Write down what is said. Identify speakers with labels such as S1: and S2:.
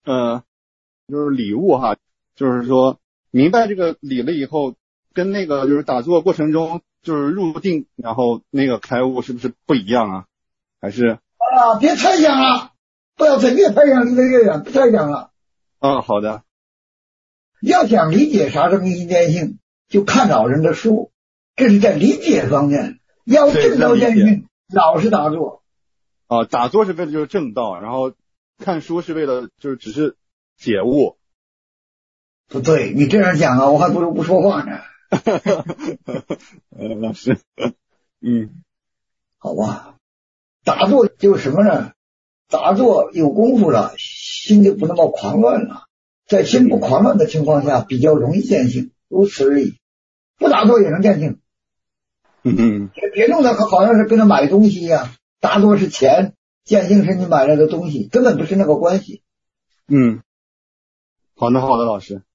S1: 就是礼物哈，就是说明白这个理了以后，跟那个就是打坐过程中就是入定，然后那个开悟是不是不一样啊？还是
S2: 别猜想了，不要越猜想离得越远，不猜想了。
S1: 好的。
S2: 要想理解啥是明心见性，就看老人的书，这是在理解方面。要证道见性，老实打坐。
S1: 打坐是为了就是正道，然后看书是为了就是只是解悟。
S2: 不对，你这样讲啊，我还不如不说话呢。
S1: 老师，
S2: 好吧。打坐就是什么呢？打坐有功夫了，心就不那么狂乱了，在心不狂乱的情况下，比较容易见性，如此而已。不打坐也能见性。别弄得好像是跟着买东西一样，打坐是钱，见性是你买来的东西，根本不是那个关系。
S1: 好的，老师。